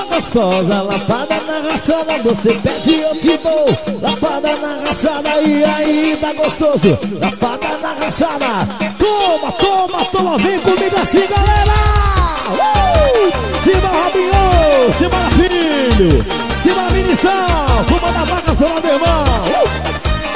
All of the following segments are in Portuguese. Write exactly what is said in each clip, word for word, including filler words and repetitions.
gostosa, lapada na raçada, você pede eu te dou. Lapada na raçada, e aí tá gostoso. Lapada na raçada, toma, toma, toma, vem comigo assim, galera. uh! Simbora, Robinho, simbora, filho, simbora, Vinição, toma da vaca, só meu irmão. uh!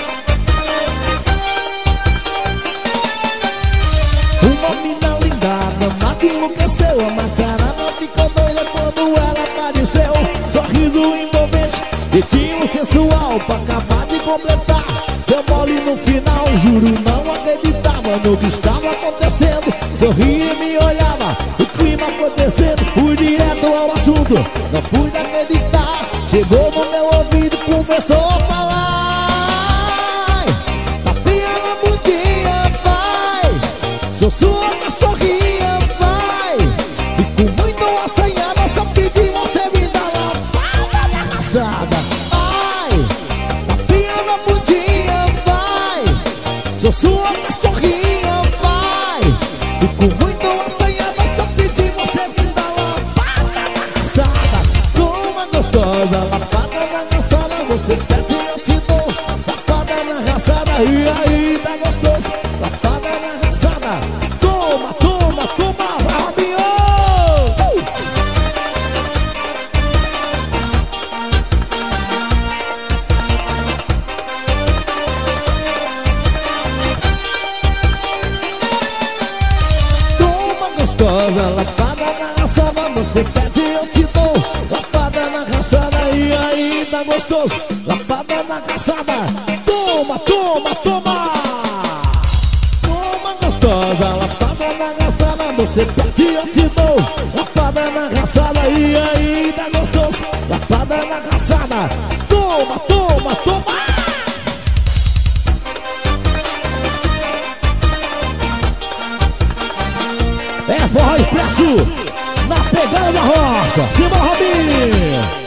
Uma mina linda, danada, enlouqueceu. A maçarada ficou doida quando ela apareceu. Sorriso envolvente, jeitinho sensual, pra acabar de completar. Deu mole no final, juro não acreditava no que estava acontecendo. Sorria e me olhava, o clima foi descendo. Fui direto ao assunto, não pude acreditar. Chegou no meu ouvido, começou a falar. Tapinha na bundinha, vai. Sou sua cachorrinha, vai. Fico muito assanhada, só pedi você me dar lapada na raçada. Vai, tapinha na bundinha, vai. Sou sua cachorrinha, vai. Fico muito assanhada, só pedi você me dar lapada na raçada. Toma gostosa, lapada na raçada, você pede eu te dou. Lapada na raçada, e aí tá gostoso. Lapada na raçada, toma, toma, toma, Robinho! uh! Toma gostosa, lapada na raçada, você pede eu te dou. Lapada na raçada, e aí tá gostoso. Lapada na raçada, toma, toma, toma! Toma gostosa, lapada na raçada, você pede eu te dou. Lapada na raçada, e aí tá gostoso. Lapada na raçada, toma, toma, toma! É forró expresso, na pegada da roça. Simbora, Robinho!